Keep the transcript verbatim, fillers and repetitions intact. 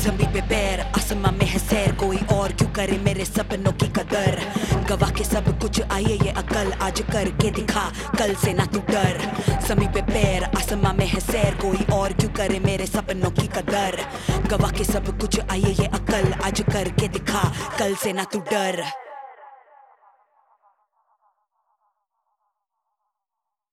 जमीन पे पैर आसमां में है सैर, कोई और क्यों करे मेरे सपनों की कदर। गवा के सब कुछ आइए ये अकल, आज करके दिखा कल से ना तू डर। जमीन पे पैर आसमां में है सैर, कोई और क्यों करे मेरे सपनों की कदर। गवा के सब कुछ आइए ये अकल, आज करके दिखा कल से ना तू डर।